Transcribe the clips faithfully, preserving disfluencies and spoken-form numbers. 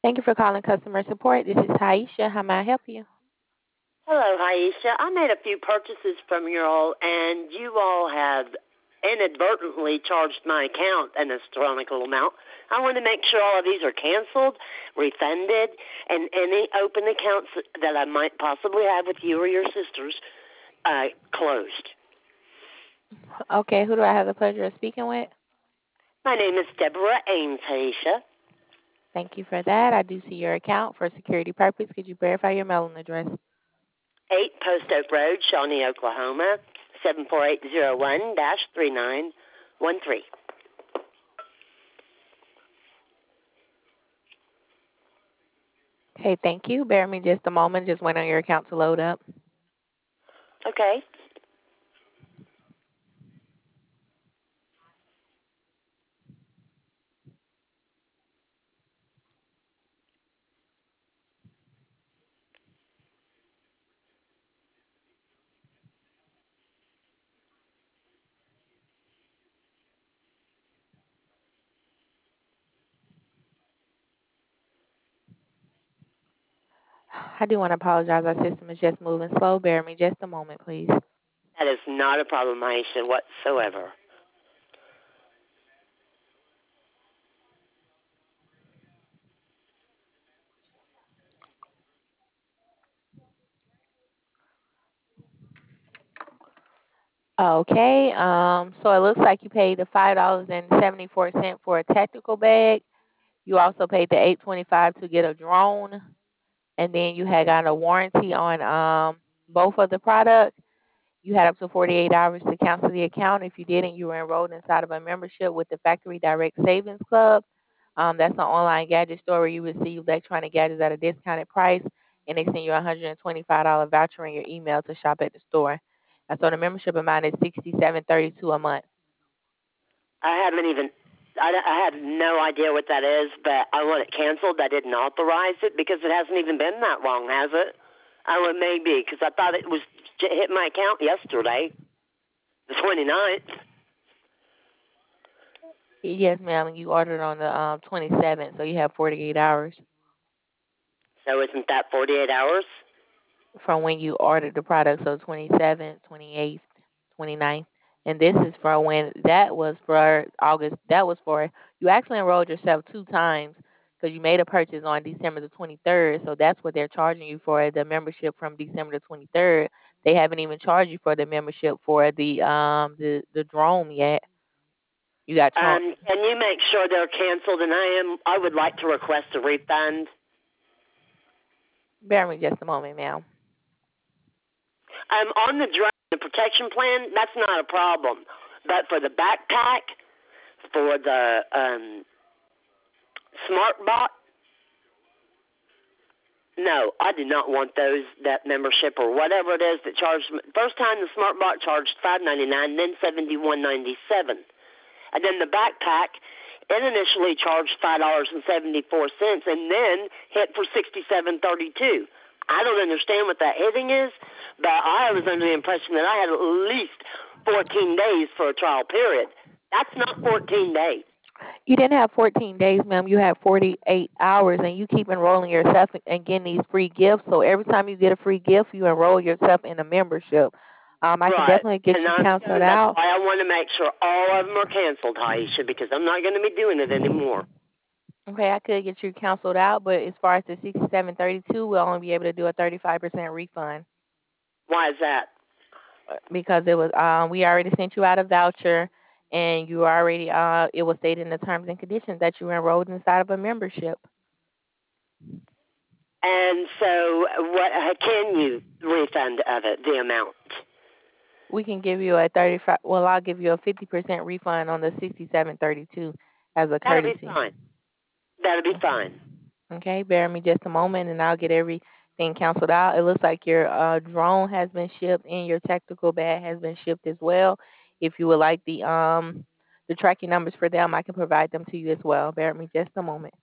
Thank you for calling customer support. This is Taisha. How may I help you? Hello, Aisha. I made a few purchases from you all, and you all have inadvertently charged my account an astronomical amount. I want to make sure all of these are canceled, refunded, and any open accounts that I might possibly have with you or your sisters uh, closed. Okay, who do I have the pleasure of speaking with? My name is Deborah Ames, Aisha. Thank you for that. I do see your account for security purpose. Could you verify your mailing address? eight Post Oak Road, Shawnee, Oklahoma, seven four eight zero one dash three nine one three. Okay, thank you. Bear me just a moment. Just wait on your account to load up. Okay. I do want to apologize. Our system is just moving slow. Bear me just a moment, please. That is not a problem, Aisha, whatsoever. Okay, um, so it looks like you paid the five dollars and seventy-four cents for a technical bag. You also paid the eight twenty-five to get a drone, and then you had got a warranty on um both of the products. You had up to forty-eight hours to cancel the account. If you didn't, you were enrolled inside of a membership with the Factory Direct Savings Club. Um, that's an online gadget store where you receive electronic gadgets at a discounted price, and they send you a one hundred twenty-five dollars voucher in your email to shop at the store. And so the membership amount is sixty-seven thirty-two a month. I haven't even, I, I have no idea what that is, but I want it canceled. I didn't authorize it because it hasn't even been that long, has it? I would maybe because I thought it was hit my account yesterday, the twenty-ninth. Yes, ma'am. You ordered on the um, twenty-seventh, so you have forty-eight hours So isn't that forty-eight hours? from when you ordered the product. So twenty-seventh, twenty-eighth, twenty-ninth. And this is for when that was for August. That was for you actually enrolled yourself two times because you made a purchase on December the twenty-third. So that's what they're charging you for the membership from December the twenty-third. They haven't even charged you for the membership for the um the the drone yet. You got charged. Um, can you make sure they're canceled? And I am, I would like to request a refund. Bear with me just a moment, ma'am. Um, on the drone, the protection plan, that's not a problem. But for the backpack, for the um, smart bot, no, I do not want those that membership or whatever it is that charged. First time the smart bot charged five ninety nine, then seventy one ninety seven, and then the backpack it initially charged five dollars and seventy four cents, and then hit for sixty seven thirty two. I don't understand what that hitting is, but I was under the impression that I had at least fourteen days for a trial period. That's not fourteen days. You didn't have fourteen days, ma'am. You had forty-eight hours, and you keep enrolling yourself and getting these free gifts. So every time you get a free gift, you enroll yourself in a membership. Um, I can Right. definitely get And you I'm counseled that's out. why I want to make sure all of them are canceled, Aisha, because I'm not going to be doing it anymore. Okay, I could get you counseled out, but as far as the sixty-seven thirty-two, we'll only be able to do a thirty-five percent refund Why is that? because it was um we already sent you out a voucher, and you already uh it was stated in the terms and conditions that you were enrolled inside of a membership. And so, what uh, can you refund of it, the amount? We can give you a thirty-five. Well, I'll give you a fifty percent refund on the sixty-seven thirty-two as a That'll be courtesy. fine. That'll be fine. Okay, bear me just a moment, and I'll get everything canceled out. It looks like your uh, drone has been shipped, and your tactical bag has been shipped as well. If you would like the um the tracking numbers for them, I can provide them to you as well. Bear me just a moment.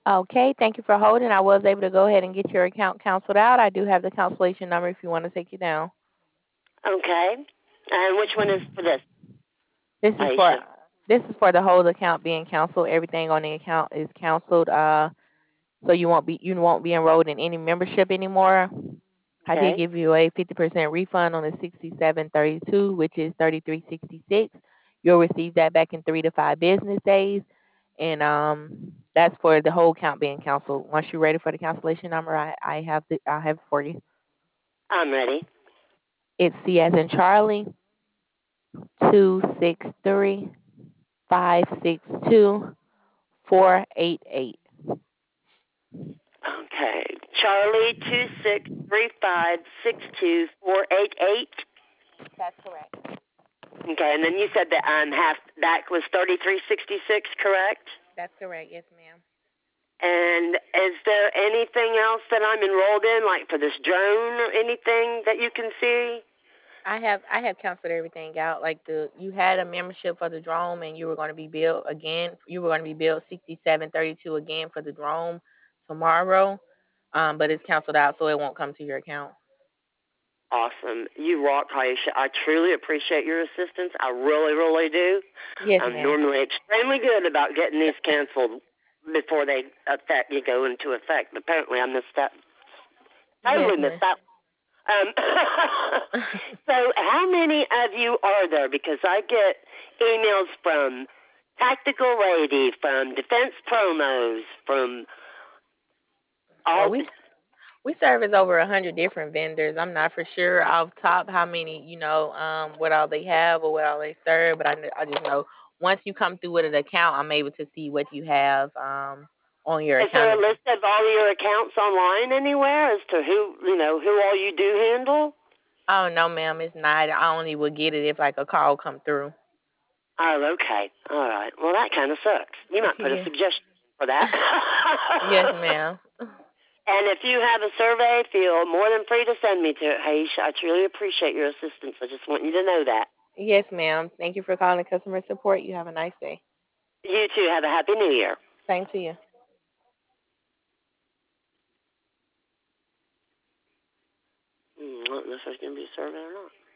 Okay, thank you for holding. I was able to go ahead and get your account canceled out. I do have the cancellation number if you want to take it down. Okay. And which one is for this, This is for Aisha? this is for the whole account being canceled. Everything on the account is canceled. Uh, so you won't be you won't be enrolled in any membership anymore. I did Okay. give you a fifty percent refund on the sixty-seven thirty-two, which is thirty-three sixty-six. You'll receive that back in three to five business days, and um, that's for the whole account being canceled. Once you're ready for the cancellation number, I I have the I have it for you. I'm ready. It's C as in Charlie two six three five six two four eight eight. Okay. Charlie two six three five six two four eight eight. That's correct. Okay, and then you said that um half back was thirty three sixty six, correct? That's correct. Yes, ma'am. And is there anything else that I'm enrolled in, like for this drone or anything that you can see? I have I have canceled everything out. Like the you had a membership for the drone and you were going to be billed again. You were going to be billed sixty seven thirty two again for the drone tomorrow, um, but it's canceled out, so it won't come to your account. Awesome. You rock, Aisha. I truly appreciate your assistance. I really, really do. Yes, I'm ma'am. normally extremely good about getting these canceled before they affect you go into effect. Apparently, I missed that. Totally Yes, missed ma'am. that. Um, so, how many of you are there? Because I get emails from Tactical Lady, from Defense Promos, from Well, all. we we service over a hundred different vendors. I'm not for sure off top how many, you know, um, what all they have or what all they serve, but I, kn- I just know once you come through with an account, I'm able to see what you have um, on your Is there a account. list of all your accounts online anywhere as to who you know who all you do handle? Oh no, ma'am, it's not. I only would get it if like a call come through. Oh, okay. All right. Well, that kind of sucks. You might put a Yeah. suggestion for that. Yes, ma'am. And if you have a survey, feel more than free to send me to it, Haish. I truly appreciate your assistance. I just want you to know that. Yes, ma'am. Thank you for calling customer support. You have a nice day. You too. Have a happy new year. Same to you. Hmm, I don't know if there's going to be a survey or not.